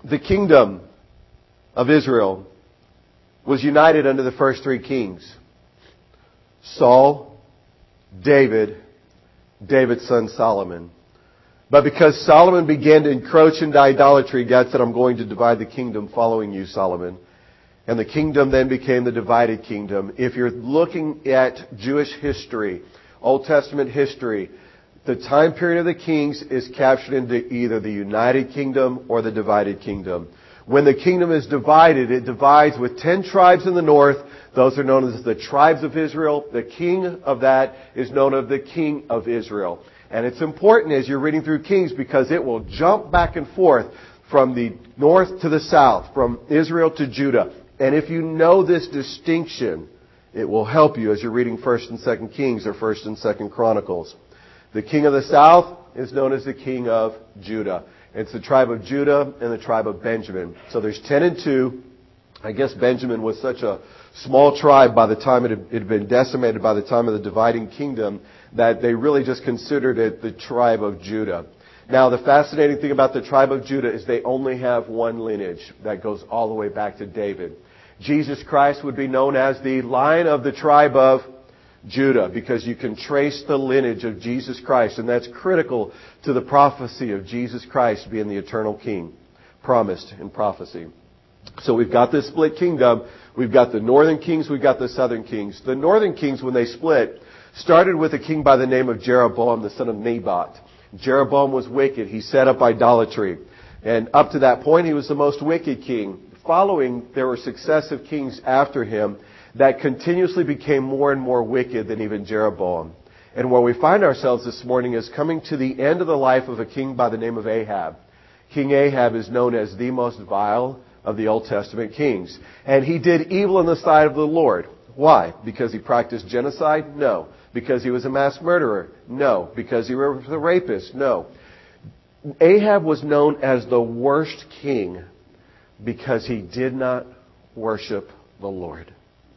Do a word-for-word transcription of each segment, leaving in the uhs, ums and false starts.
the kingdom of Israel was united under the first three kings. Saul, David, David's son Solomon. But because Solomon began to encroach into idolatry, God said, I'm going to divide the kingdom following you, Solomon. And the kingdom then became the divided kingdom. If you're looking at Jewish history, Old Testament history, the time period of the kings is captured into either the united kingdom or the divided kingdom. When the kingdom is divided, it divides with ten tribes in the north. Those are known as the tribes of Israel. The king of that is known as the king of Israel. And it's important as you're reading through Kings because it will jump back and forth from the north to the south, from Israel to Judah. And if you know this distinction, it will help you as you're reading First and Second Kings or First and Second Chronicles. The king of the south is known as the king of Judah. It's the tribe of Judah and the tribe of Benjamin. So there's ten and two. I guess Benjamin was such a small tribe by the time it had, it had been decimated by the time of the dividing kingdom that they really just considered it the tribe of Judah. Now, the fascinating thing about the tribe of Judah is they only have one lineage that goes all the way back to David. Jesus Christ would be known as the Lion of the tribe of Judah because you can trace the lineage of Jesus Christ, and that's critical to the prophecy of Jesus Christ being the eternal King, promised in prophecy. So we've got this split kingdom. We've got the northern kings. We've got the southern kings. The northern kings, when they split, started with a king by the name of Jeroboam, the son of Nebat. Jeroboam was wicked. He set up idolatry. And up to that point, he was the most wicked king. Following, there were successive kings after him that continuously became more and more wicked than even Jeroboam. And where we find ourselves this morning is coming to the end of the life of a king by the name of Ahab. King Ahab is known as the most vile of the Old Testament kings. And he did evil in the sight of the Lord. Why? Because he practiced genocide? No. Because he was a mass murderer? No. Because he was a rapist? No. Ahab was known as the worst king because he did not worship the Lord.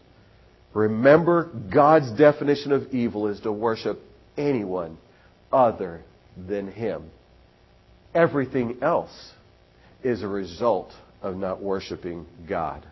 Remember, God's definition of evil is to worship anyone other than Him. Everything else is a result of not worshiping God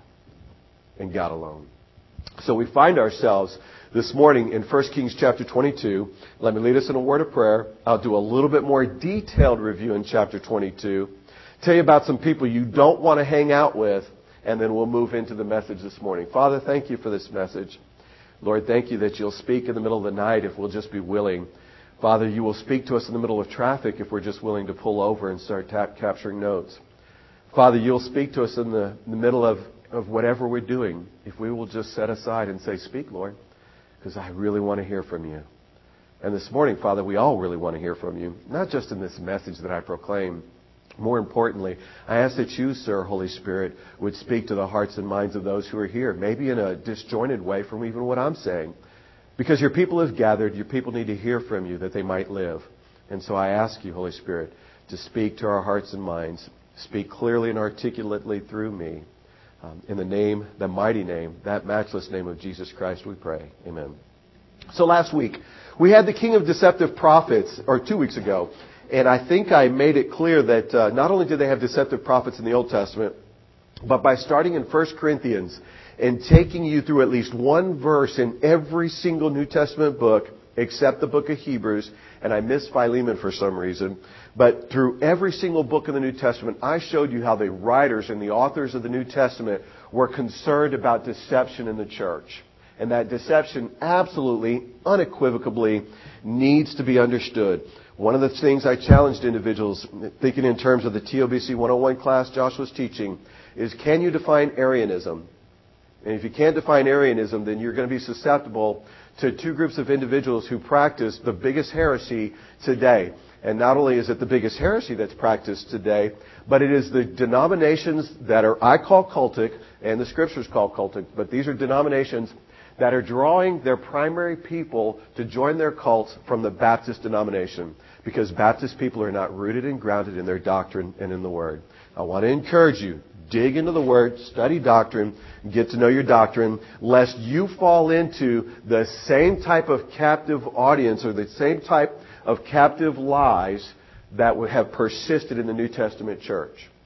and God alone. So we find ourselves this morning in First Kings chapter twenty-two. Let me lead us in a word of prayer. I'll do a little bit more detailed review in chapter twenty-two. Tell you about some people you don't want to hang out with, and then we'll move into the message this morning. Father, thank you for this message. Lord, thank you that you'll speak in the middle of the night if we'll just be willing. Father, you will speak to us in the middle of traffic if we're just willing to pull over and start tap capturing notes. Father, you'll speak to us in the, in the middle of, of whatever we're doing if we will just set aside and say, speak, Lord, because I really want to hear from you. And this morning, Father, we all really want to hear from you, not just in this message that I proclaim. More importantly, I ask that you, sir, Holy Spirit, would speak to the hearts and minds of those who are here, maybe in a disjointed way from even what I'm saying. Because your people have gathered, your people need to hear from you that they might live. And so I ask you, Holy Spirit, to speak to our hearts and minds. Speak clearly and articulately through me. Um, in the name, the mighty name, that matchless name of Jesus Christ, we pray. Amen. So last week, we had the king of deceptive prophets, or two weeks ago. And I think I made it clear that uh, not only did they have deceptive prophets in the Old Testament, but by starting in First Corinthians and taking you through at least one verse in every single New Testament book, except the book of Hebrews, and I missed Philemon for some reason, but through every single book in the New Testament, I showed you how the writers and the authors of the New Testament were concerned about deception in the church. And that deception absolutely, unequivocally needs to be understood. One of the things I challenged individuals, thinking in terms of the T O B C one oh one class Josh was teaching, is can you define Arianism? And if you can't define Arianism, then you're going to be susceptible to two groups of individuals who practice the biggest heresy today. And not only is it the biggest heresy that's practiced today, but it is the denominations that are, I call cultic, and the Scriptures call cultic, but these are denominations that are drawing their primary people to join their cults from the Baptist denomination. Because Baptist people are not rooted and grounded in their doctrine and in the Word. I want to encourage you, dig into the Word, study doctrine, get to know your doctrine, lest you fall into the same type of captive audience or the same type of captive lies that would have persisted in the New Testament church.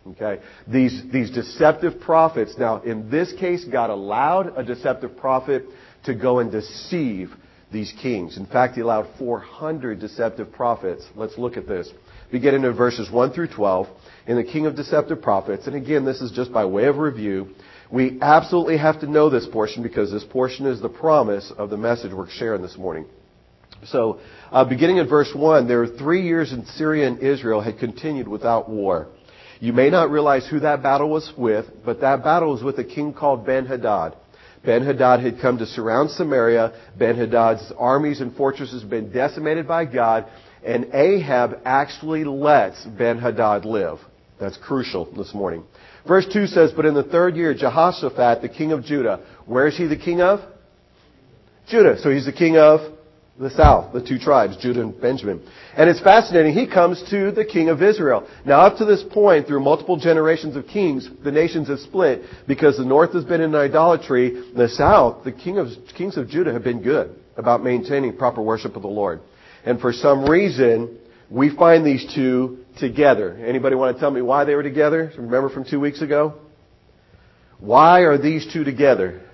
Okay? These, these deceptive prophets. Now, in this case, God allowed a deceptive prophet to go and deceive these kings. In fact, He allowed four hundred deceptive prophets. Let's look at this. Beginning in verses one through twelve, in the king of deceptive prophets. And again, this is just by way of review. We absolutely have to know this portion because this portion is the promise of the message we're sharing this morning. So, uh, beginning in verse one, there were three years in Syria and Israel had continued without war. You may not realize who that battle was with, but that battle was with a king called Ben-Hadad. Ben-Hadad had come to surround Samaria. Ben-Hadad's armies and fortresses had been decimated by God, and Ahab actually lets Ben-Hadad live. That's crucial this morning. Verse two says, but in the third year, Jehoshaphat, the king of Judah. Where is he the king of? Judah. So he's the king of the south, the two tribes, Judah and Benjamin. And it's fascinating. He comes to the king of Israel. Now, up to this point, through multiple generations of kings, the nations have split because the north has been in idolatry. The south, the king of, kings of Judah have been good about maintaining proper worship of the Lord. And for some reason, we find these two together. Anybody want to tell me why they were together? Remember from two weeks ago? Why are these two together?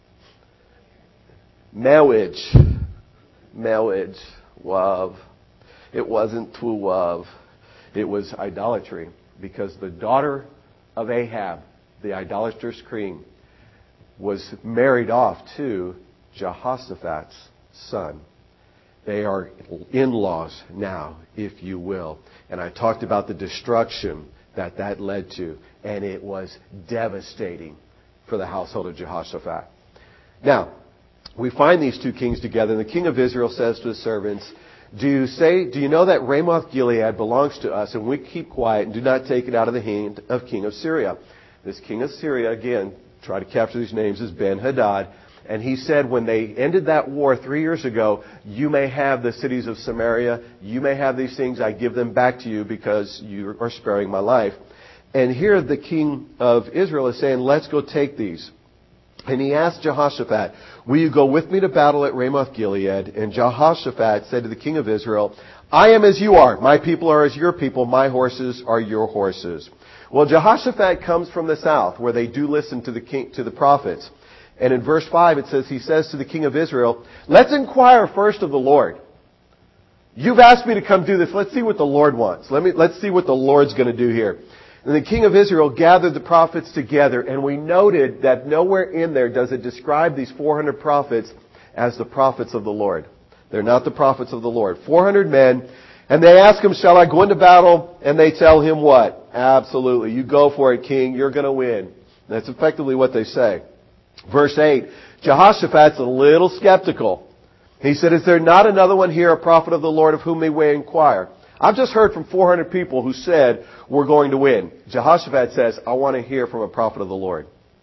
Marriage. Marriage. Love. It wasn't true love. It was idolatry. Because the daughter of Ahab, the idolatrous king, was married off to Jehoshaphat's son. They are in-laws now, if you will. And I talked about the destruction that that led to. And it was devastating for the household of Jehoshaphat. Now, we find these two kings together. And the king of Israel says to his servants, Do you say, do you know that Ramoth Gilead belongs to us, and we keep quiet and do not take it out of the hand of king of Syria? This king of Syria, again, try to capture these names, is Ben-Hadad. And he said when they ended that war three years ago, you may have the cities of Samaria, you may have these things, I give them back to you because you are sparing my life. And here the king of Israel is saying, let's go take these. And he asked Jehoshaphat, will you go with me to battle at Ramoth Gilead? And Jehoshaphat said to the king of Israel, I am as you are. My people are as your people. My horses are your horses. Well, Jehoshaphat comes from the south, where they do listen to the king, to the prophets. And in verse five it says, he says to the king of Israel, let's inquire first of the Lord. You've asked me to come do this. Let's see what the Lord wants. Let me, let's see what the Lord's going to do here. And the king of Israel gathered the prophets together, and we noted that nowhere in there does it describe these four hundred prophets as the prophets of the Lord. They're not the prophets of the Lord. four hundred men, and they ask him, shall I go into battle? And they tell him what? Absolutely. You go for it, king. You're going to win. That's effectively what they say. Verse eight, Jehoshaphat's a little skeptical. He said, is there not another one here, a prophet of the Lord, of whom they may inquire? I've just heard from four hundred people who said, we're going to win. Jehoshaphat says, I want to hear from a prophet of the Lord.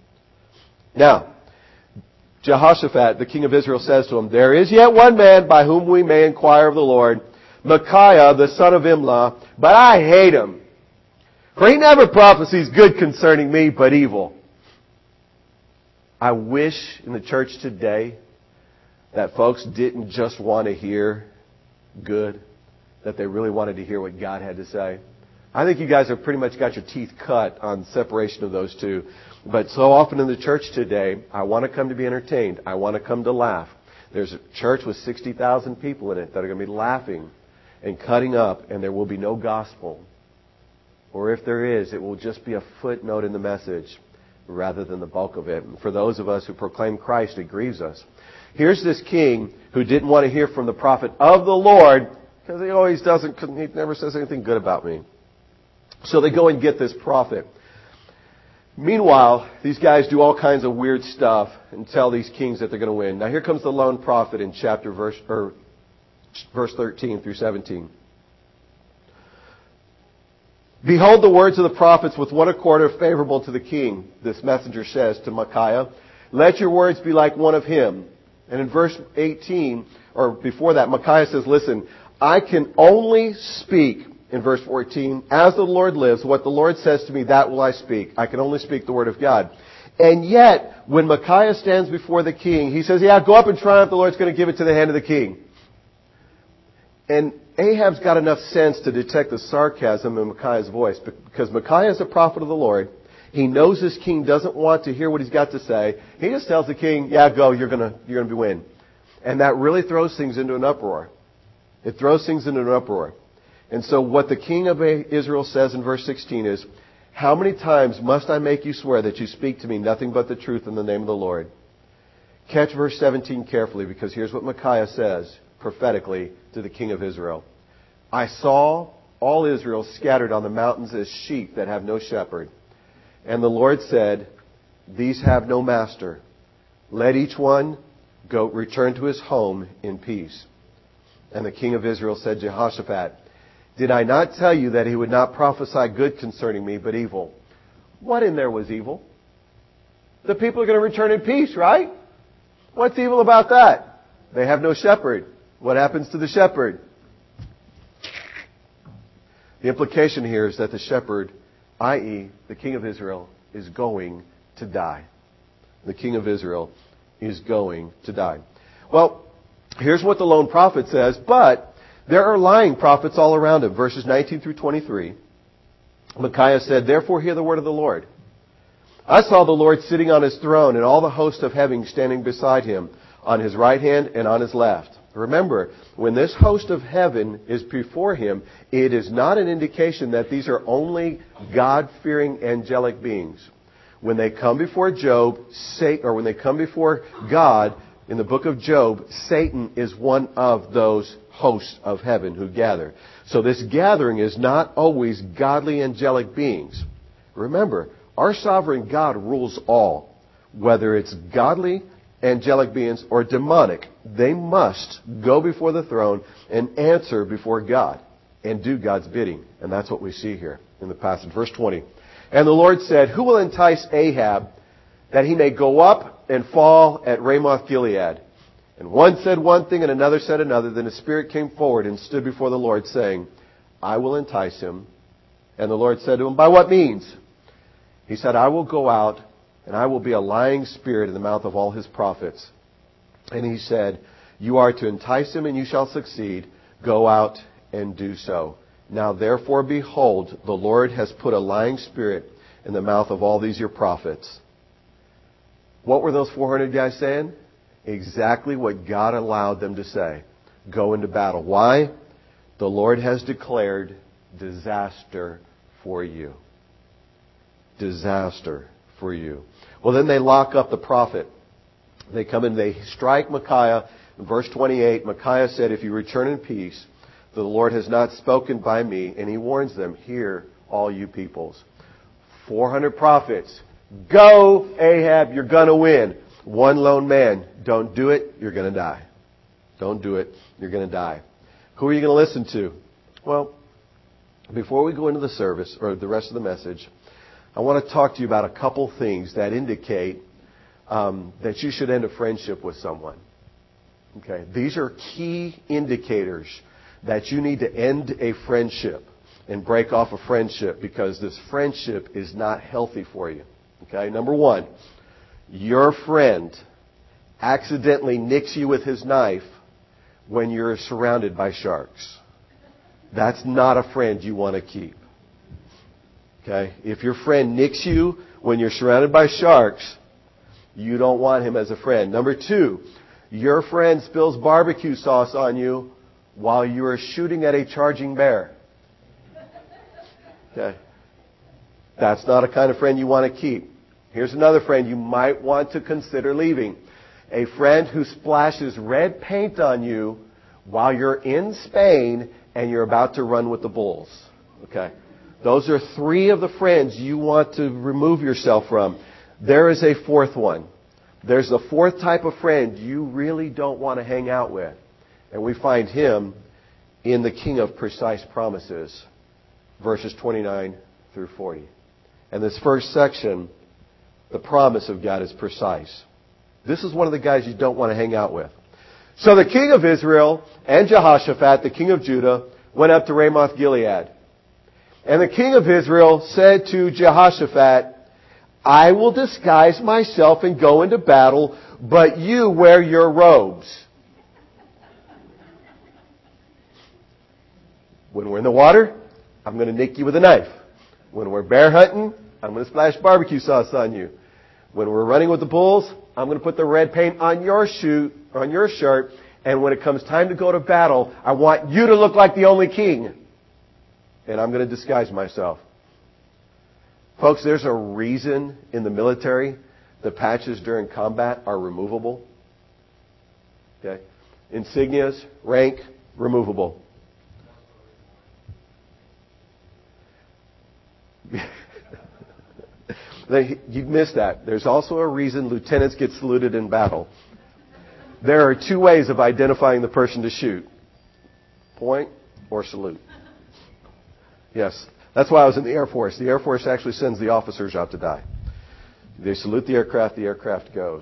Now, Jehoshaphat, the king of Israel, says to him, there is yet one man by whom we may inquire of the Lord, Micaiah, the son of Imlah, but I hate him. For he never prophesies good concerning me, but evil. I wish in the church today that folks didn't just want to hear good, that they really wanted to hear what God had to say. I think you guys have pretty much got your teeth cut on separation of those two. But so often in the church today, I want to come to be entertained. I want to come to laugh. There's a church with sixty thousand people in it that are going to be laughing and cutting up, and there will be no gospel. Or if there is, it will just be a footnote in the message rather than the bulk of it. And for those of us who proclaim Christ, it grieves us. Here's this king who didn't want to hear from the prophet of the Lord because he always doesn't, he never says anything good about me. So they go and get this prophet. Meanwhile, these guys do all kinds of weird stuff and tell these kings that they're going to win. Now here comes the lone prophet in chapter verse, or verse thirteen through seventeen. Behold, the words of the prophets with one accord are favorable to the king. This messenger says to Micaiah, let your words be like one of him. And in verse eighteen, or before that, Micaiah says, listen, I can only speak, in verse fourteen, as the Lord lives, what the Lord says to me, that will I speak. I can only speak the word of God. And yet, when Micaiah stands before the king, he says, yeah, go up and try out. The Lord's going to give it to the hand of the king. And Ahab's got enough sense to detect the sarcasm in Micaiah's voice, because Micaiah is a prophet of the Lord. He knows this king doesn't want to hear what he's got to say. He just tells the king, yeah, go, you're going to you're going to win. And that really throws things into an uproar. It throws things into an uproar. And so what the king of Israel says in verse sixteen is, how many times must I make you swear that you speak to me nothing but the truth in the name of the Lord? Catch verse seventeen carefully, because here's what Micaiah says prophetically to the king of Israel. I saw all Israel scattered on the mountains as sheep that have no shepherd. And the Lord said, these have no master. Let each one go return to his home in peace. And the king of Israel said to Jehoshaphat, did I not tell you that he would not prophesy good concerning me, but evil? What in there was evil? The people are going to return in peace, right? What's evil about that? They have no shepherd. What happens to the shepherd? The implication here is that the shepherd, that is the king of Israel, is going to die. The king of Israel is going to die. Well, here's what the lone prophet says, but there are lying prophets all around him. Verses nineteen through twenty-three. Micaiah said, therefore hear the word of the Lord. I saw the Lord sitting on his throne and all the host of heaven standing beside him on his right hand and on his left. Remember, when this host of heaven is before him, it is not an indication that these are only God-fearing angelic beings. When they come before Job, Satan, or when they come before God in the book of Job, Satan is one of those hosts of heaven who gather. So this gathering is not always godly angelic beings. Remember, our sovereign God rules all. Whether it's godly angelic beings or demonic, they must go before the throne and answer before God and do God's bidding. And that's what we see here in the passage. Verse twenty. And the Lord said, who will entice Ahab that he may go up and fall at Ramoth Gilead? And one said one thing and another said another. Then the Spirit came forward and stood before the Lord, saying, I will entice him. And the Lord said to him, by what means? He said, I will go out and I will be a lying spirit in the mouth of all his prophets. And he said, you are to entice him and you shall succeed. Go out and do so. Now therefore, behold, the Lord has put a lying spirit in the mouth of all these your prophets. What were those four hundred guys saying? Exactly what God allowed them to say. Go into battle. Why? The Lord has declared disaster for you. Disaster for you. Well, then they lock up the prophet. They come in, they strike Micaiah. In verse twenty-eight, Micaiah said, if you return in peace, the Lord has not spoken by me. And he warns them, hear all you peoples. four hundred prophets. Go, Ahab, you're going to win. One lone man, don't do it, you're going to die. Don't do it, you're going to die. Who are you going to listen to? Well, before we go into the service, or the rest of the message, I want to talk to you about a couple things that indicate um, that you should end a friendship with someone. Okay, these are key indicators that you need to end a friendship and break off a friendship, because this friendship is not healthy for you. Okay, number one, your friend accidentally nicks you with his knife when you're surrounded by sharks. That's not a friend you want to keep. Okay? If your friend nicks you when you're surrounded by sharks, you don't want him as a friend. Number two, your friend spills barbecue sauce on you while you are shooting at a charging bear. Okay? That's not a kind of friend you want to keep. Here's another friend you might want to consider leaving. A friend who splashes red paint on you while you're in Spain and you're about to run with the bulls. Okay? Those are three of the friends you want to remove yourself from. There is a fourth one. There's a fourth type of friend you really don't want to hang out with. And we find him in the King of Precise Promises, verses twenty-nine through forty. And this first section, the promise of God is precise. This is one of the guys you don't want to hang out with. So the king of Israel and Jehoshaphat, the king of Judah, went up to Ramoth Gilead. And the king of Israel said to Jehoshaphat, I will disguise myself and go into battle, but you wear your robes. When we're in the water, I'm going to nick you with a knife. When we're bear hunting, I'm going to splash barbecue sauce on you. When we're running with the bulls, I'm going to put the red paint on your shoe, on your shirt. And when it comes time to go to battle, I want you to look like the only king. And I'm going to disguise myself. Folks, there's a reason in the military the patches during combat are removable. Okay? Insignias, rank, removable. You missed that. There's also a reason lieutenants get saluted in battle. There are two ways of identifying the person to shoot. Point or salute. Yes. That's why I was in the Air Force. The Air Force actually sends the officers out to die. They salute the aircraft, the aircraft goes.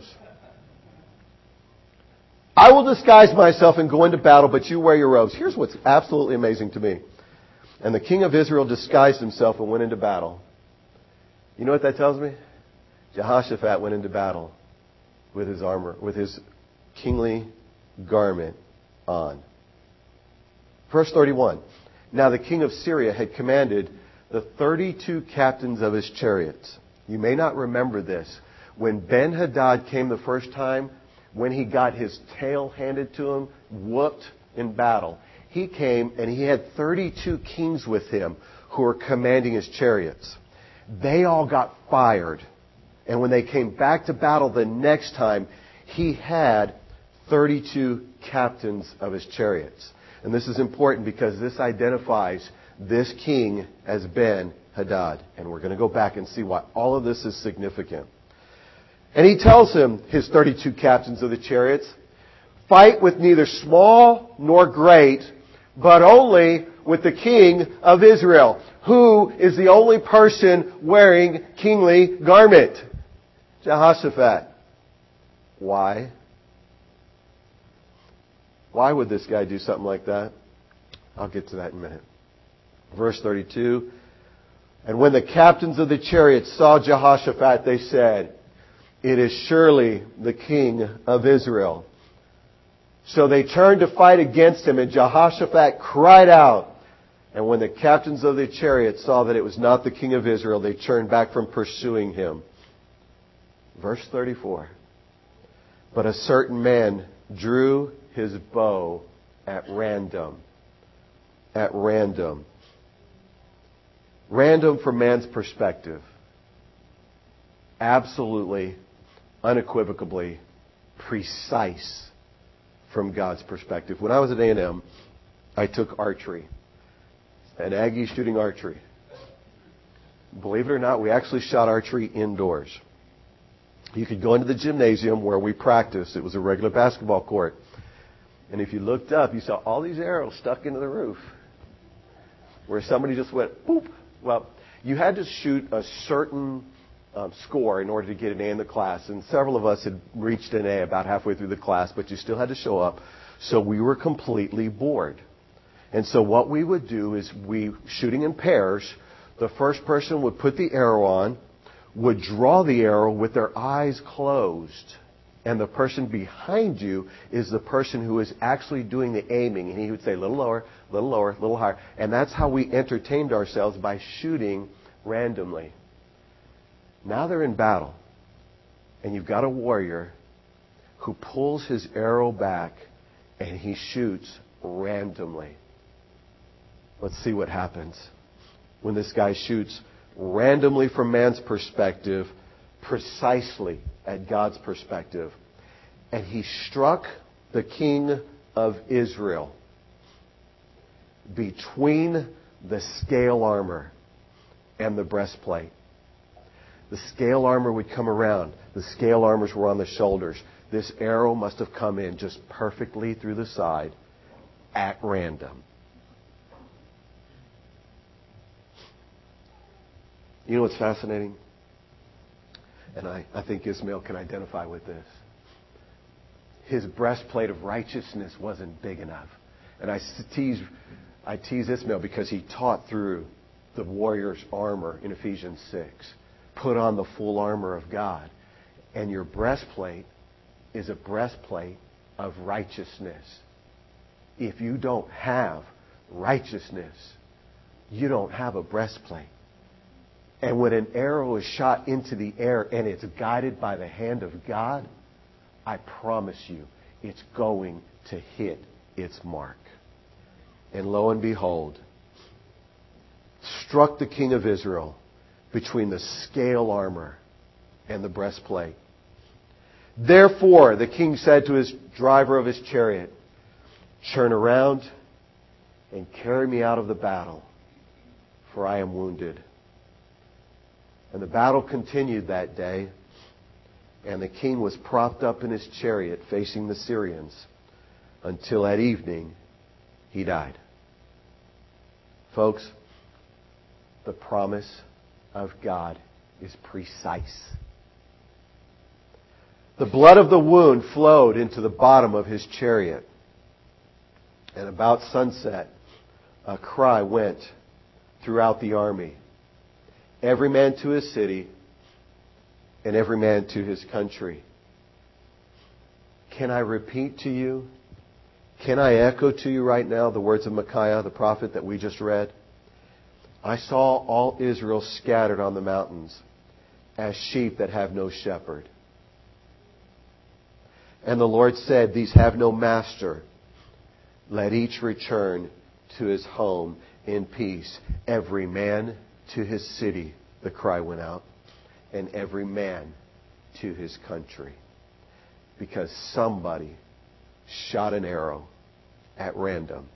I will disguise myself and go into battle, but you wear your robes. Here's what's absolutely amazing to me. And the king of Israel disguised himself and went into battle. You know what that tells me? Jehoshaphat went into battle with his armor, with his kingly garment on. Verse thirty-one. Now the king of Syria had commanded the thirty-two captains of his chariots. You may not remember this. When Ben-Hadad came the first time, when he got his tail handed to him, whooped in battle, he came and he had thirty-two kings with him who were commanding his chariots. They all got fired. And when they came back to battle the next time, he had thirty-two captains of his chariots. And this is important because this identifies this king as Ben-Hadad. And we're going to go back and see why all of this is significant. And he tells him, his thirty-two captains of the chariots, fight with neither small nor great, but only with the king of Israel, who is the only person wearing kingly garment. Jehoshaphat. Why? Why would this guy do something like that? I'll get to that in a minute. Verse thirty-two. And when the captains of the chariots saw Jehoshaphat, they said, it is surely the king of Israel. So they turned to fight against him, and Jehoshaphat cried out. And when the captains of the chariots saw that it was not the king of Israel, they turned back from pursuing him. Verse thirty-four. But a certain man drew his bow at random. At random. Random from man's perspective. Absolutely, unequivocally precise from God's perspective. When I was at A and M, I took archery. An Aggie shooting archery. Believe it or not, we actually shot archery indoors. You could go into the gymnasium where we practiced. It was a regular basketball court. And if you looked up, you saw all these arrows stuck into the roof. Where somebody just went, boop. Well, you had to shoot a certain um, score in order to get an A in the class. And several of us had reached an A about halfway through the class, but you still had to show up. So we were completely bored. And so what we would do is we, shooting in pairs, the first person would put the arrow on, would draw the arrow with their eyes closed. And the person behind you is the person who is actually doing the aiming. And he would say, a little lower, a little lower, a little higher. And that's how we entertained ourselves, by shooting randomly. Now they're in battle. And you've got a warrior who pulls his arrow back and he shoots randomly. Let's see what happens when this guy shoots randomly from man's perspective, precisely at God's perspective. And he struck the king of Israel between the scale armor and the breastplate. The scale armor would come around. The scale armors were on the shoulders. This arrow must have come in just perfectly through the side at random. You know what's fascinating? And I, I think Ismail can identify with this. His breastplate of righteousness wasn't big enough. And I tease, I tease Ismail because he taught through the warrior's armor in Ephesians six. Put on the full armor of God. And your breastplate is a breastplate of righteousness. If you don't have righteousness, you don't have a breastplate. And when an arrow is shot into the air and it's guided by the hand of God, I promise you, it's going to hit its mark. And lo and behold, struck the king of Israel between the scale armor and the breastplate. Therefore, the king said to his driver of his chariot, turn around and carry me out of the battle, for I am wounded. And the battle continued that day, and the king was propped up in his chariot facing the Syrians until at evening he died. Folks, the promise of God is precise. The blood of the wound flowed into the bottom of his chariot. And about sunset, a cry went throughout the army. Every man to his city, and every man to his country. Can I repeat to you? Can I echo to you right now the words of Micaiah, the prophet that we just read? I saw all Israel scattered on the mountains as sheep that have no shepherd. And the Lord said, these have no master. Let each return to his home in peace. Every man to his city, the cry went out, and every man to his country. Because somebody shot an arrow at random.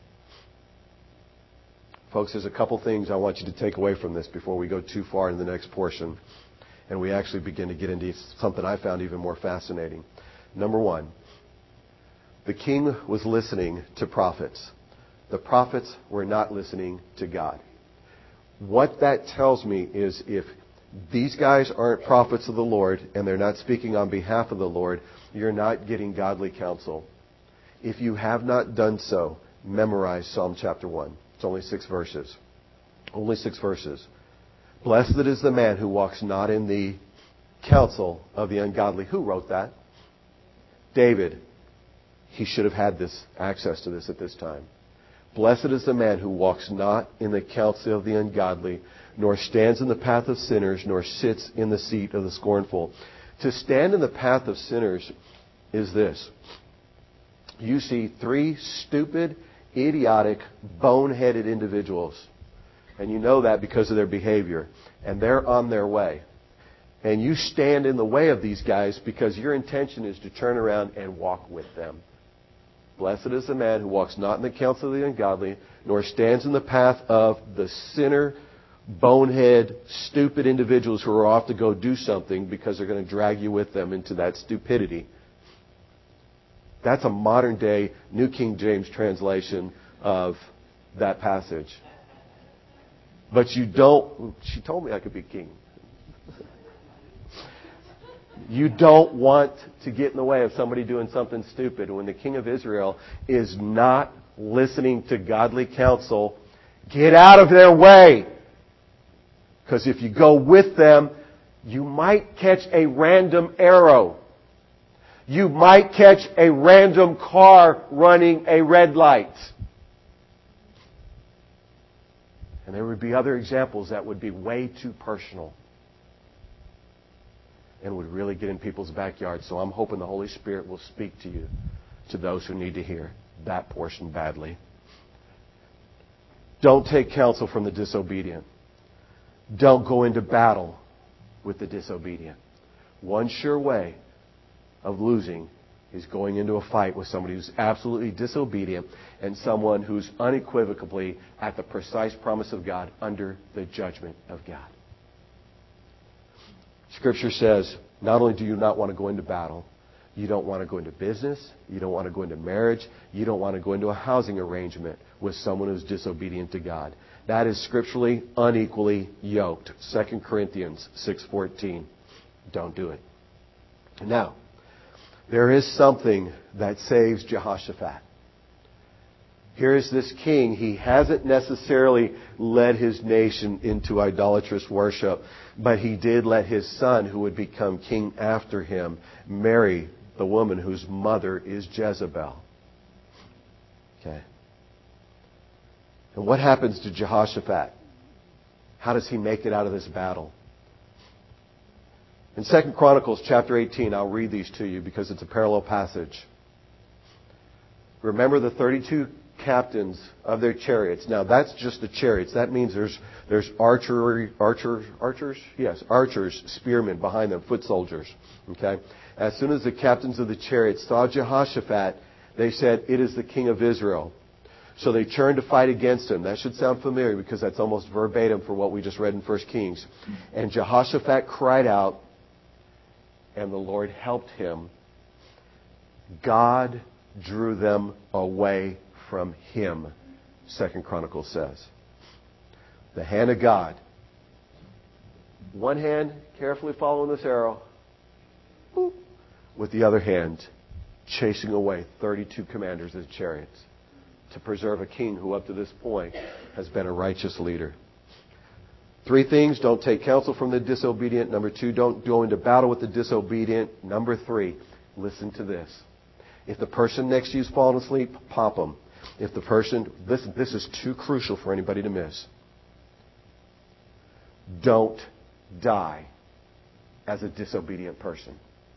Folks, there's a couple things I want you to take away from this before we go too far in the next portion and we actually begin to get into something I found even more fascinating. Number one, the king was listening to prophets. The prophets were not listening to God. What that tells me is if these guys aren't prophets of the Lord and they're not speaking on behalf of the Lord, you're not getting godly counsel. If you have not done so, memorize Psalm chapter one. It's only six verses. Only six verses. Blessed is the man who walks not in the counsel of the ungodly. Who wrote that? David. He should have had this access to this at this time. Blessed is the man who walks not in the counsel of the ungodly, nor stands in the path of sinners, nor sits in the seat of the scornful. To stand in the path of sinners is this. You see three stupid, idiotic, boneheaded individuals. And you know that because of their behavior. And they're on their way. And you stand in the way of these guys because your intention is to turn around and walk with them. Blessed is the man who walks not in the counsel of the ungodly, nor stands in the path of the sinner, bonehead, stupid individuals who are off to go do something because they're going to drag you with them into that stupidity. That's a modern day New King James translation of that passage. But you don't... She told me I could be king. You don't want to get in the way of somebody doing something stupid. When the king of Israel is not listening to godly counsel, get out of their way. Because if you go with them, you might catch a random arrow. You might catch a random car running a red light. And there would be other examples that would be way too personal and would really get in people's backyards. So I'm hoping the Holy Spirit will speak to you, to those who need to hear that portion badly. Don't take counsel from the disobedient. Don't go into battle with the disobedient. One sure way of losing is going into a fight with somebody who's absolutely disobedient and someone who's unequivocally at the precise promise of God under the judgment of God. Scripture says, not only do you not want to go into battle, you don't want to go into business, you don't want to go into marriage, you don't want to go into a housing arrangement with someone who's disobedient to God. That is scripturally unequally yoked. Second Corinthians six fourteen. Don't do it. Now, there is something that saves Jehoshaphat. Here is this king. He hasn't necessarily led his nation into idolatrous worship, but he did let his son, who would become king after him, marry the woman whose mother is Jezebel. Okay. And what happens to Jehoshaphat? How does he make it out of this battle? In Second Chronicles chapter eighteen, I'll read these to you because it's a parallel passage. Remember the thirty-two captains of their chariots. Now that's just the chariots. That means there's there's archery, archers, archers? Yes, archers, spearmen behind them, foot soldiers. Okay? As soon as the captains of the chariots saw Jehoshaphat, they said, "It is the king of Israel." So they turned to fight against him. That should sound familiar because that's almost verbatim for what we just read in First Kings. And Jehoshaphat cried out, and the Lord helped him. God drew them away from him, Second Chronicles says. The hand of God. One hand carefully following this arrow, with the other hand chasing away thirty-two commanders of chariots to preserve a king who up to this point has been a righteous leader. Three things: don't take counsel from the disobedient. Number two, don't go into battle with the disobedient. Number three, listen to this. If the person next to you is falling asleep, pop them. If the person, listen, this is too crucial for anybody to miss. Don't die as a disobedient person.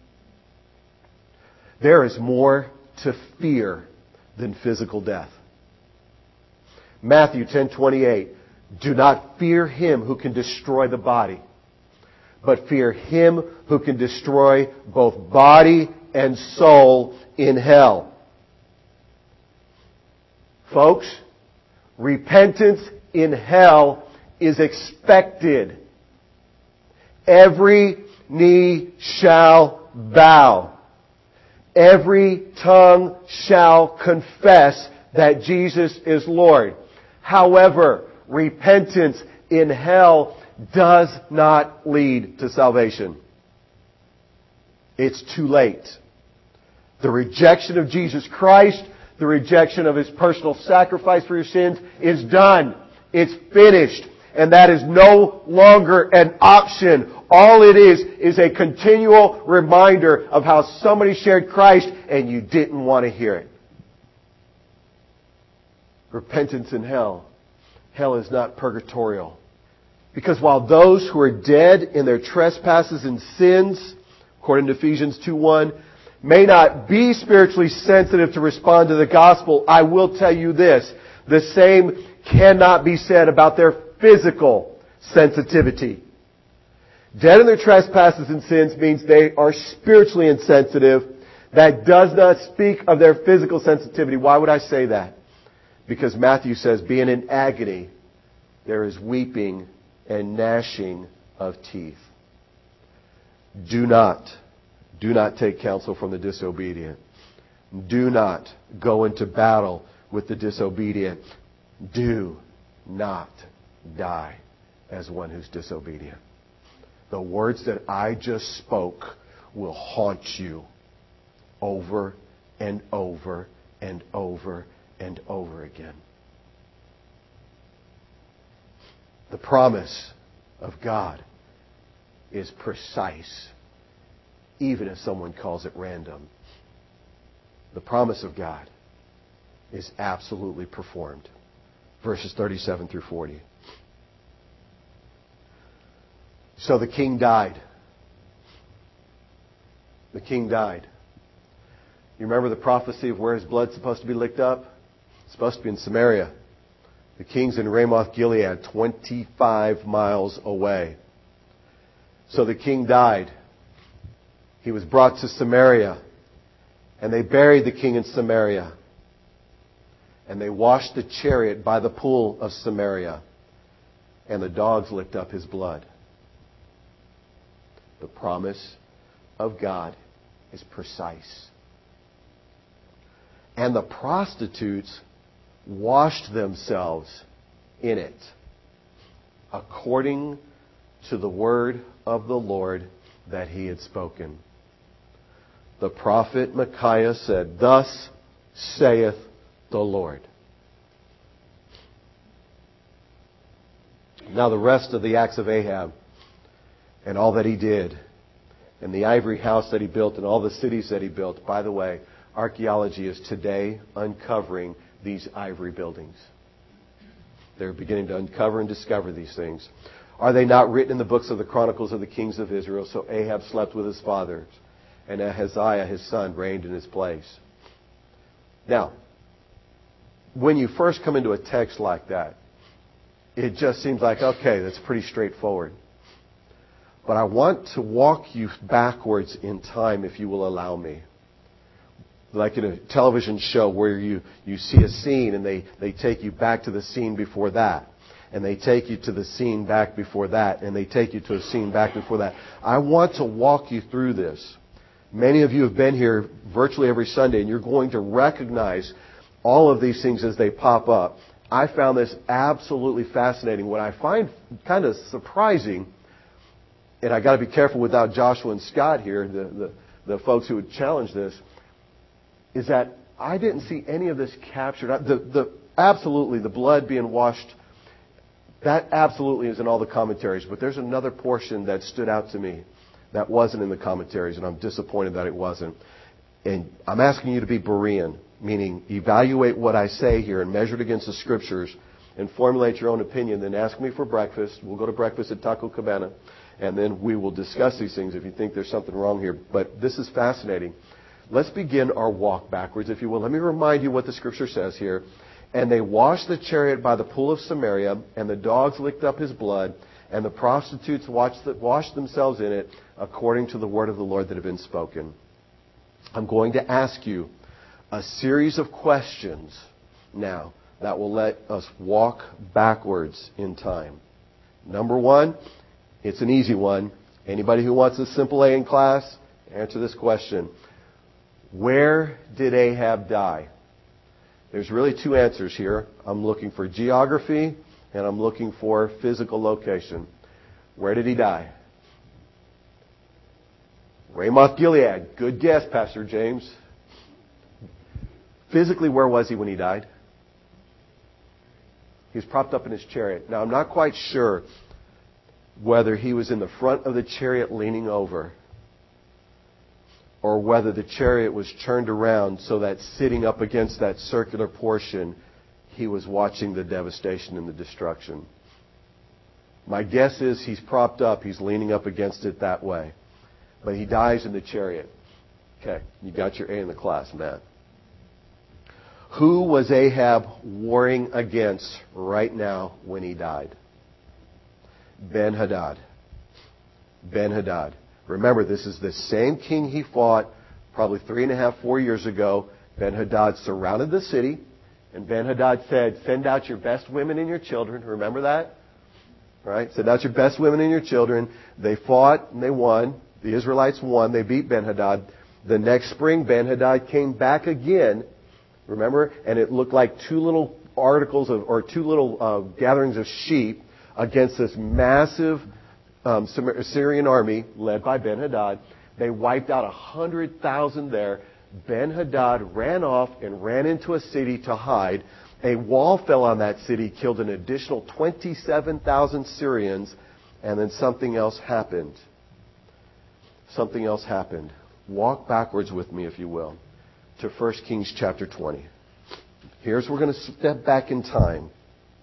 There is more to fear than physical death. Matthew ten twenty-eight. Do not fear him who can destroy the body, but fear him who can destroy both body and soul in hell. Folks, repentance in hell is expected. Every knee shall bow. Every tongue shall confess that Jesus is Lord. However, repentance in hell does not lead to salvation. It's too late. The rejection of Jesus Christ, the rejection of His personal sacrifice for your sins is done. It's finished. And that is no longer an option. All it is is a continual reminder of how somebody shared Christ and you didn't want to hear it. Repentance in hell. Hell is not purgatorial. Because while those who are dead in their trespasses and sins, according to Ephesians two one, may not be spiritually sensitive to respond to the gospel, I will tell you this. The same cannot be said about their physical sensitivity. Dead in their trespasses and sins means they are spiritually insensitive. That does not speak of their physical sensitivity. Why would I say that? Because Matthew says, being in agony, there is weeping and gnashing of teeth. Do not, do not take counsel from the disobedient. Do not go into battle with the disobedient. Do not die as one who's disobedient. The words that I just spoke will haunt you over and over and over and over again. The promise of God is precise, even if someone calls it random. The promise of God is absolutely performed. Verses thirty-seven through forty. So the king died. The king died. You remember the prophecy of where his blood's supposed to be licked up? It's supposed to be in Samaria. The king's in Ramoth Gilead, twenty-five miles away. So the king died. He was brought to Samaria. And they buried the king in Samaria. And they washed the chariot by the pool of Samaria. And the dogs licked up his blood. The promise of God is precise. And the prostitutes washed themselves in it, according to the word of the Lord that he had spoken. The prophet Micaiah said, "Thus saith the Lord." Now the rest of the acts of Ahab and all that he did, and the ivory house that he built and all the cities that he built. By the way, archaeology is today uncovering these ivory buildings. They're beginning to uncover and discover these things. Are they not written in the books of the Chronicles of the kings of Israel? So Ahab slept with his fathers, and Ahaziah his son reigned in his place. Now, when you first come into a text like that, it just seems like, okay, that's pretty straightforward. But I want to walk you backwards in time, if you will allow me. Like in a television show where you, you see a scene and they, they take you back to the scene before that. And they take you to the scene back before that. And they take you to a scene back before that. I want to walk you through this. Many of you have been here virtually every Sunday, and you're going to recognize all of these things as they pop up. I found this absolutely fascinating. What I find kind of surprising, and I got to be careful without Joshua and Scott here, the, the, the folks who would challenge this, is that I didn't see any of this captured. The, the, absolutely, the blood being washed, that absolutely is in all the commentaries. But there's another portion that stood out to me that wasn't in the commentaries, and I'm disappointed that it wasn't. And I'm asking you to be Berean, meaning evaluate what I say here and measure it against the Scriptures and formulate your own opinion. Then ask me for breakfast. We'll go to breakfast at Taco Cabana, and then we will discuss these things if you think there's something wrong here. But this is fascinating. Let's begin our walk backwards, if you will. Let me remind you what the Scripture says here. And they washed the chariot by the pool of Samaria, and the dogs licked up his blood, and the prostitutes washed, the, washed themselves in it, according to the word of the Lord that had been spoken. I'm going to ask you a series of questions now that will let us walk backwards in time. Number one, it's an easy one. Anybody who wants a simple A in class, answer this question. Where did Ahab die? There's really two answers here. I'm looking for geography and I'm looking for physical location. Where did he die? Ramoth Gilead. Good guess, Pastor James. Physically, where was he when he died? He was propped up in his chariot. Now, I'm not quite sure whether he was in the front of the chariot leaning over, or whether the chariot was turned around so that sitting up against that circular portion, he was watching the devastation and the destruction. My guess is he's propped up, he's leaning up against it that way. But he dies in the chariot. Okay, you got your A in the class, Matt. Who was Ahab warring against right now when he died? Ben-Hadad. Ben-Hadad. Remember, this is the same king he fought probably three and a half, four years ago. Ben-Hadad surrounded the city, and Ben-Hadad said, send out your best women and your children. Remember that? Right? Send out your best women and your children. They fought, and they won. The Israelites won. They beat Ben-Hadad. The next spring, Ben-Hadad came back again. Remember? And it looked like two little articles of, or two little uh, gatherings of sheep against this massive Um, Syrian army led by Ben-Hadad. They wiped out one hundred thousand there. Ben-Hadad ran off and ran into a city to hide. A wall fell on that city, killed an additional twenty-seven thousand Syrians, and then something else happened. Something else happened. Walk backwards with me, if you will, to First Kings chapter twenty. Here's where we're going to step back in time.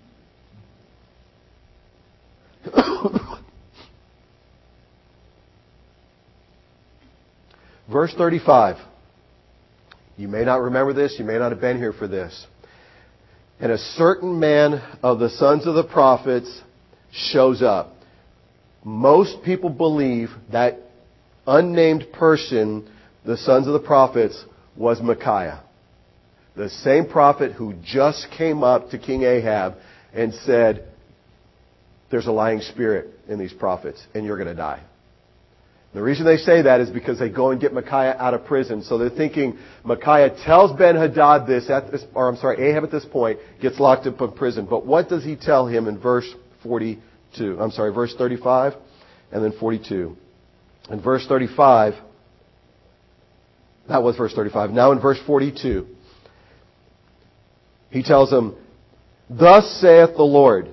Verse thirty-five. You may not remember this. You may not have been here for this. And a certain man of the sons of the prophets shows up. Most people believe that unnamed person, the sons of the prophets, was Micaiah. The same prophet who just came up to King Ahab and said, there's a lying spirit in these prophets and you're going to die. The reason they say that is because they go and get Micaiah out of prison. So they're thinking Micaiah tells Ben-Hadad this, at this, or I'm sorry, Ahab at this point gets locked up in prison. But what does he tell him in verse forty-two? I'm sorry, verse thirty-five and then forty-two. In verse thirty-five, that was verse thirty-five. Now in verse forty-two, he tells him, thus saith the Lord,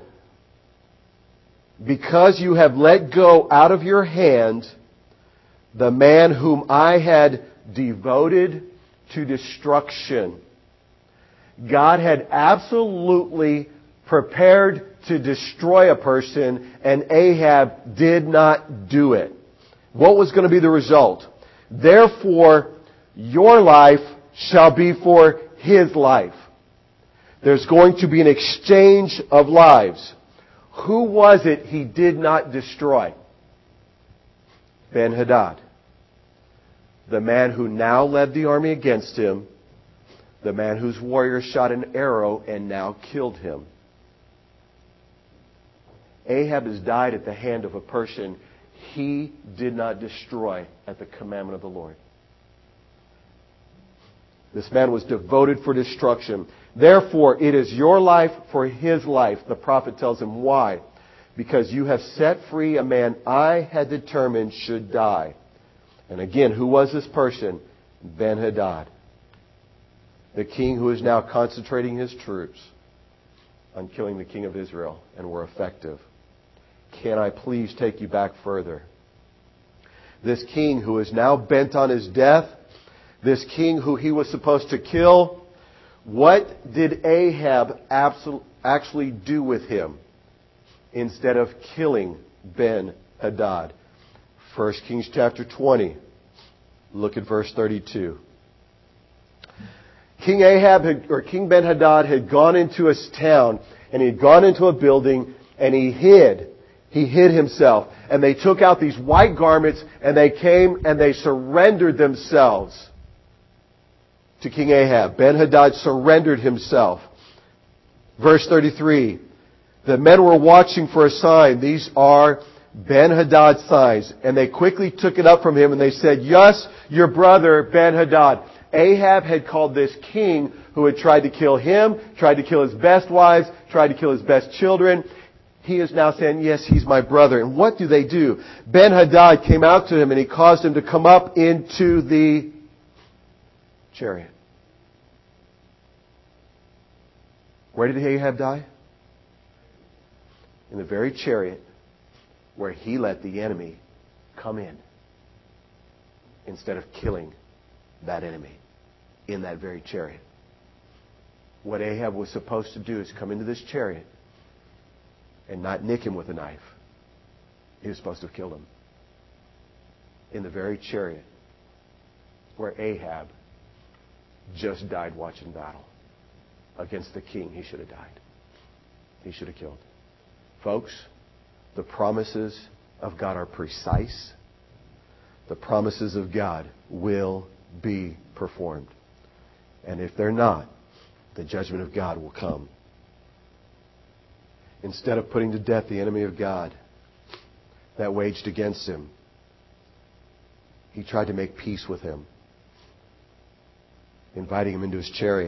because you have let go out of your hand the man whom I had devoted to destruction. God had absolutely prepared to destroy a person, and Ahab did not do it. What was going to be the result? Therefore, your life shall be for his life. There's going to be an exchange of lives. Who was it he did not destroy? Ben-Hadad. The man who now led the army against him. The man whose warrior shot an arrow and now killed him. Ahab has died at the hand of a person he did not destroy at the commandment of the Lord. This man was devoted for destruction. Therefore, it is your life for his life. The prophet tells him why. Because you have set free a man I had determined should die. And again, who was this person? Ben-Hadad. The king who is now concentrating his troops on killing the king of Israel and were effective. Can I please take you back further? This king who is now bent on his death, this king who he was supposed to kill, what did Ahab actually do with him instead of killing Ben-Hadad? First Kings chapter twenty. Look at verse thirty-two. King Ahab had, or King Ben-Hadad had gone into a town, and he had gone into a building, and he hid. He hid himself. And they took out these white garments, and they came and they surrendered themselves to King Ahab. Ben-Hadad surrendered himself. Verse thirty-three. The men were watching for a sign. These are Ben-Hadad's signs. And they quickly took it up from him and they said, yes, your brother Ben-Hadad. Ahab had called this king who had tried to kill him, tried to kill his best wives, tried to kill his best children. He is now saying, yes, he's my brother. And what do they do? Ben-Hadad came out to him and he caused him to come up into the chariot. Where did Ahab die? In the very chariot where he let the enemy come in instead of killing that enemy in that very chariot. What Ahab was supposed to do is come into this chariot and not nick him with a knife. He was supposed to have killed him in the very chariot where Ahab just died watching battle against the king. He should have died. He should have killed. Folks, the promises of God are precise. The promises of God will be performed. And if they're not, the judgment of God will come. Instead of putting to death the enemy of God that waged against him, he tried to make peace with him, inviting him into his chariot.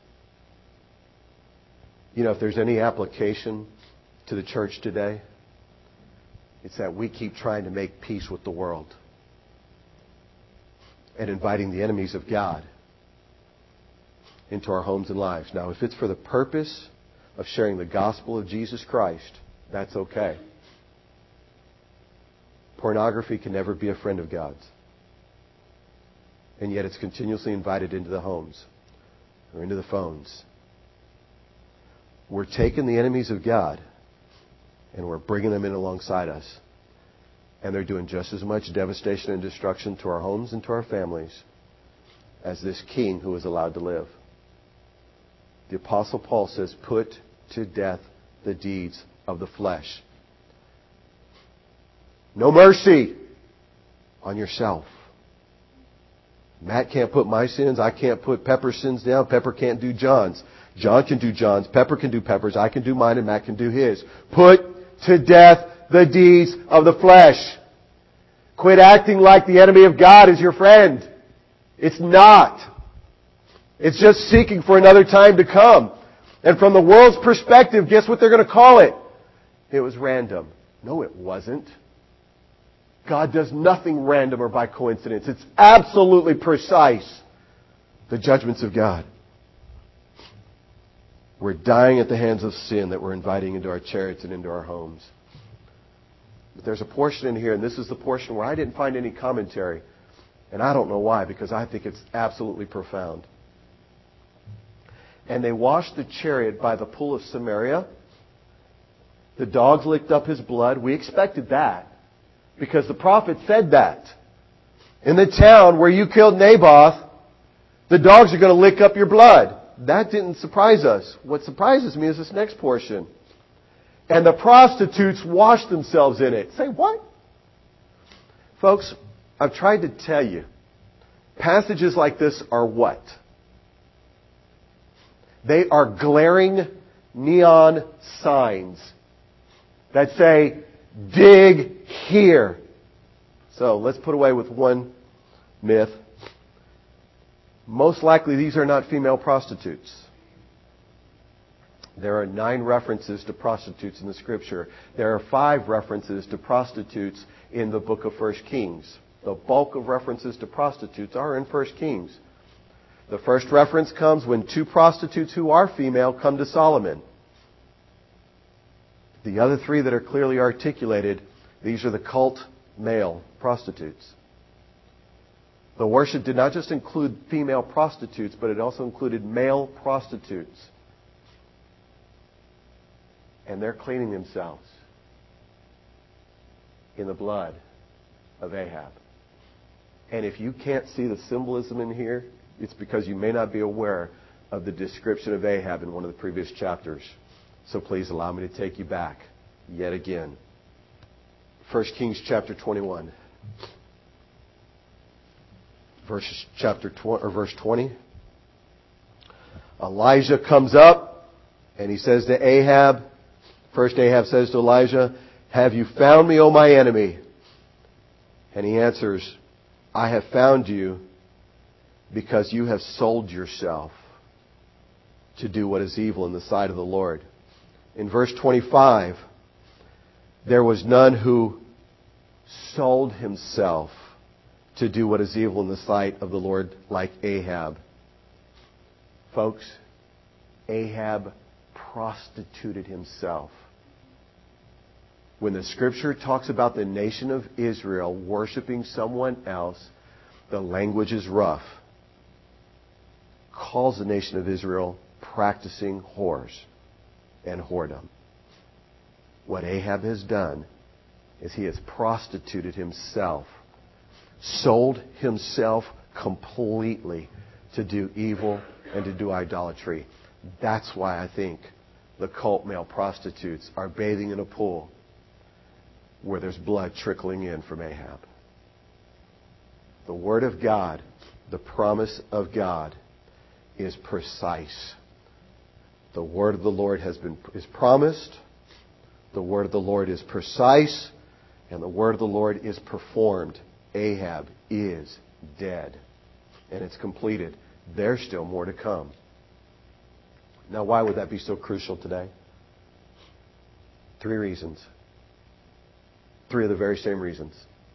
You know, if there's any application to the church today, it's that we keep trying to make peace with the world and inviting the enemies of God into our homes and lives. Now, if it's for the purpose of sharing the gospel of Jesus Christ, that's okay. Pornography can never be a friend of God's. And yet it's continuously invited into the homes or into the phones. We're taking the enemies of God and we're bringing them in alongside us. And they're doing just as much devastation and destruction to our homes and to our families as this king who is allowed to live. The Apostle Paul says, put to death the deeds of the flesh. No mercy on yourself. Matt can't put my sins. I can't put Pepper's sins down. Pepper can't do John's. John can do John's. Pepper can do Pepper's. I can do mine, and Matt can do his. Put to death the deeds of the flesh. Quit acting like the enemy of God is your friend. It's not. It's just seeking for another time to come. And from the world's perspective, guess what they're going to call it? It was random. No, it wasn't. God does nothing random or by coincidence. It's absolutely precise. The judgments of God. We're dying at the hands of sin that we're inviting into our chariots and into our homes. But there's a portion in here, and this is the portion where I didn't find any commentary. And I don't know why, because I think it's absolutely profound. And they washed the chariot by the pool of Samaria, The dogs licked up his blood. We expected that because the prophet said that. In the town where you killed Naboth, the dogs are going to lick up your blood. That didn't surprise us. What surprises me is this next portion. And the prostitutes washed themselves in it. Say what? Folks, I've tried to tell you, passages like this are what? They are glaring neon signs that say, dig here. So let's put away with one myth. Most likely these are not female prostitutes. There are nine references to prostitutes in the Scripture. There are five references to prostitutes in the book of First Kings. The bulk of references to prostitutes are in First Kings. The first reference comes when two prostitutes who are female come to Solomon. The other three that are clearly articulated, these are the cult male prostitutes. The worship did not just include female prostitutes, but it also included male prostitutes. And they're cleaning themselves in the blood of Ahab. And if you can't see the symbolism in here, it's because you may not be aware of the description of Ahab in one of the previous chapters. So please allow me to take you back yet again. First Kings chapter twenty-one. Verse chapter twenty, or verse twenty. Elijah comes up and he says to Ahab, first Ahab says to Elijah, have you found me, O my enemy? And he answers, I have found you because you have sold yourself to do what is evil in the sight of the Lord. In verse twenty-five, there was none who sold himself to do what is evil in the sight of the Lord like Ahab. Folks, Ahab prostituted himself. When the Scripture talks about the nation of Israel worshiping someone else, the language is rough. Calls the nation of Israel practicing whores and whoredom. What Ahab has done is he has prostituted himself, sold himself completely to do evil and to do idolatry. That's why I think the cult male prostitutes are bathing in a pool where there's blood trickling in from Ahab. The Word of God, the promise of God, is precise. The Word of the Lord has been is promised. The Word of the Lord is precise. And the Word of the Lord is performed. Ahab is dead. And it's completed. There's still more to come. Now, why would that be so crucial today? Three reasons. Three of the very same reasons.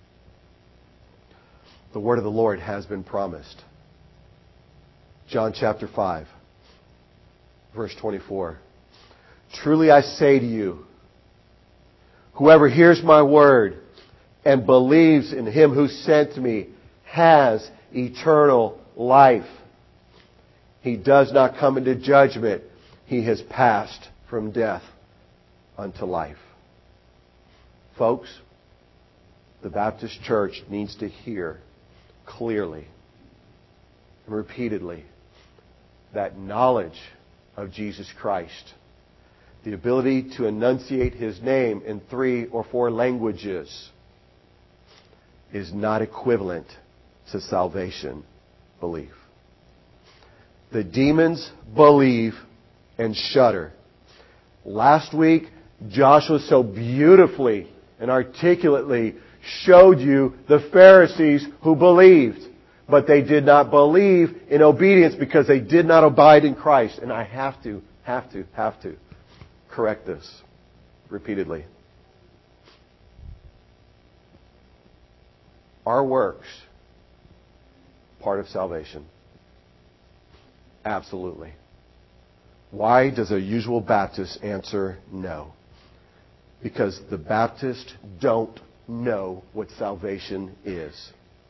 The Word of the Lord has been promised. John chapter five, verse twenty-four. Truly I say to you, whoever hears my word and believes in him who sent me has eternal life. He does not come into judgment. He has passed from death unto life. Folks, the Baptist Church needs to hear clearly and repeatedly that knowledge of Jesus Christ, the ability to enunciate His name in three or four languages, is not equivalent to salvation belief. The demons believe and shudder. Last week, Joshua so beautifully and articulately showed you the Pharisees who believed, but they did not believe in obedience because they did not abide in Christ. And I have to, have to, have to correct this repeatedly. Are works part of salvation? Absolutely. Why does a usual Baptist answer no? Because the Baptists don't know what salvation is.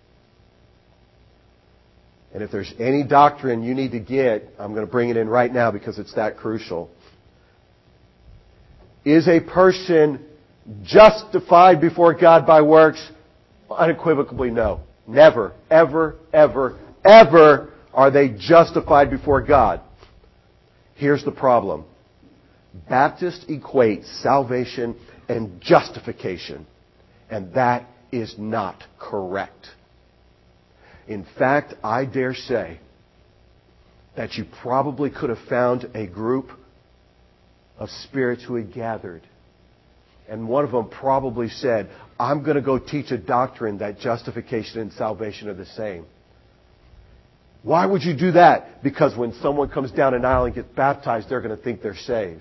And if there's any doctrine you need to get, I'm going to bring it in right now because it's that crucial. Is a person justified before God by works? Unequivocally no. Never, ever, ever, ever are they justified before God. Here's the problem. Baptists equate salvation and justification, and that is not correct. In fact, I dare say that you probably could have found a group of spirits who had gathered, and one of them probably said, I'm going to go teach a doctrine that justification and salvation are the same. Why would you do that? Because when someone comes down an aisle and gets baptized, they're going to think they're saved.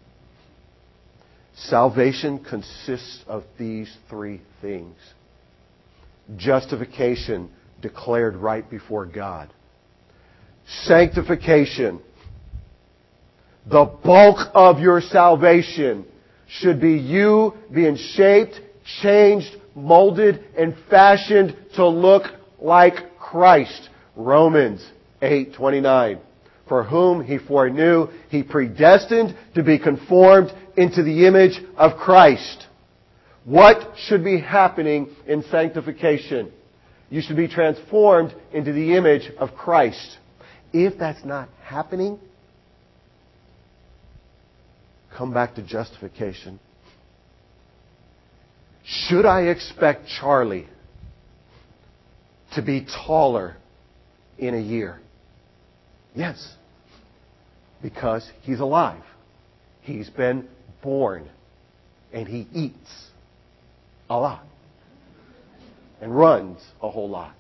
Salvation consists of these three things. Justification, declared right before God. Sanctification, the bulk of your salvation should be you being shaped, changed, molded, and fashioned to look like Christ. Romans eight twenty-nine. For whom He foreknew, He predestined to be conformed into the image of Christ. What should be happening in sanctification? You should be transformed into the image of Christ. If that's not happening, come back to justification. Should I expect Charlie to be taller in a year? Yes. Because he's alive. He's been born. And he eats a lot. And runs a whole lot.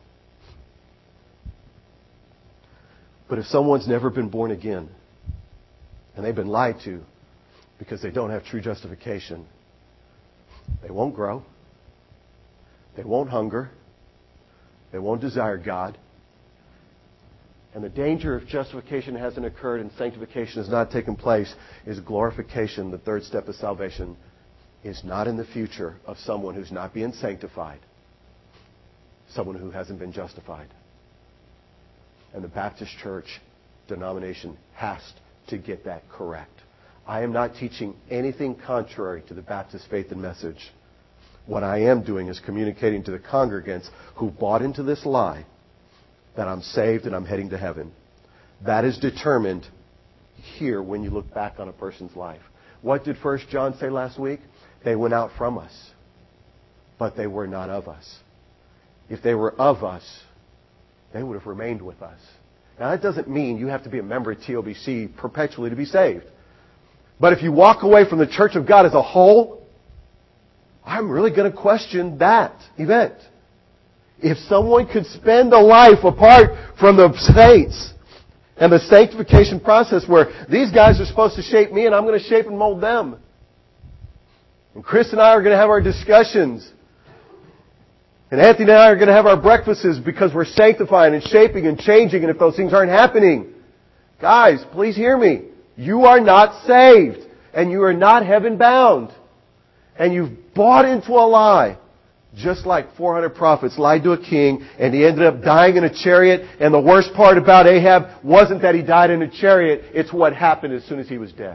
But if someone's never been born again, and they've been lied to because they don't have true justification, they won't grow. They won't hunger. They won't desire God. And the danger if justification hasn't occurred and sanctification has not taken place is glorification, the third step of salvation, is not in the future of someone who's not being sanctified. Someone who hasn't been justified. And the Baptist Church denomination has to get that correct. I am not teaching anything contrary to the Baptist faith and message. What I am doing is communicating to the congregants who bought into this lie that I'm saved and I'm heading to heaven. That is determined here when you look back on a person's life. What did First John say last week? They went out from us, but they were not of us. If they were of us, they would have remained with us. Now that doesn't mean you have to be a member of T O B C perpetually to be saved. But if you walk away from the Church of God as a whole, I'm really going to question that event. If someone could spend a life apart from the saints and the sanctification process where these guys are supposed to shape me and I'm going to shape and mold them. And Chris and I are going to have our discussions. And Anthony and I are going to have our breakfasts because we're sanctifying and shaping and changing. And if those things aren't happening, guys, please hear me. You are not saved. And you are not heaven bound. And you've bought into a lie. Just like four hundred prophets lied to a king and he ended up dying in a chariot. And the worst part about Ahab wasn't that he died in a chariot. It's what happened as soon as he was dead.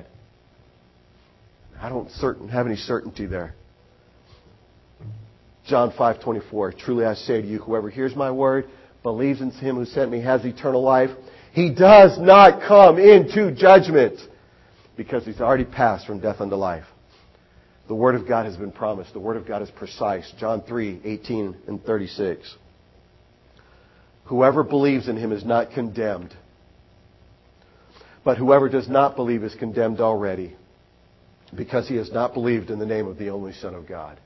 I don't certain, have any certainty there. John five twenty-four. Truly I say to you, whoever hears my word, believes in Him who sent me, has eternal life. He does not come into judgment because he's already passed from death unto life. The Word of God has been promised. The Word of God is precise. John three eighteen and thirty-six. Whoever believes in Him is not condemned. But whoever does not believe is condemned already, because he has not believed in the name of the only Son of God.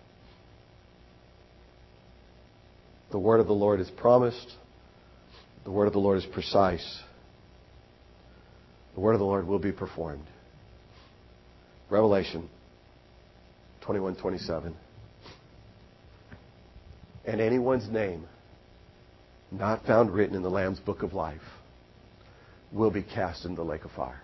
The word of the Lord is promised. The word of the Lord is precise. The word of the Lord will be performed. Revelation twenty-one twenty-seven. And anyone's name not found written in the Lamb's book of life will be cast into the lake of fire.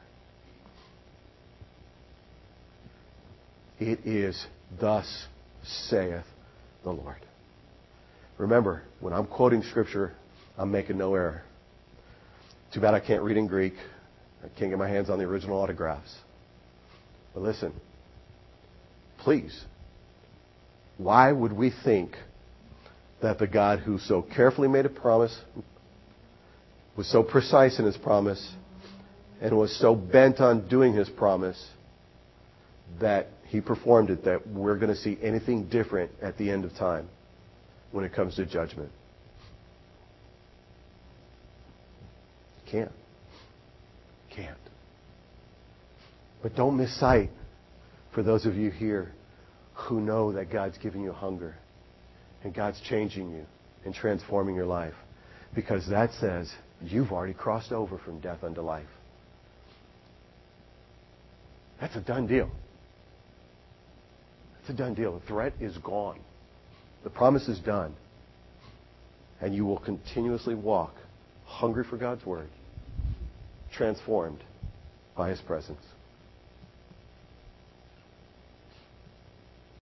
It is thus saith the Lord. Remember, when I'm quoting Scripture, I'm making no error. Too bad I can't read in Greek. I can't get my hands on the original autographs. But listen, please, why would we think that the God who so carefully made a promise, was so precise in His promise, and was so bent on doing His promise, that He performed it, that we're going to see anything different at the end of time when it comes to judgment? You can't. Can't. But don't miss sight, for those of you here who know that God's giving you hunger and God's changing you and transforming your life, because that says you've already crossed over from death unto life. That's a done deal. It's a done deal. The threat is gone. The promise is done. And you will continuously walk hungry for God's Word, transformed by His presence.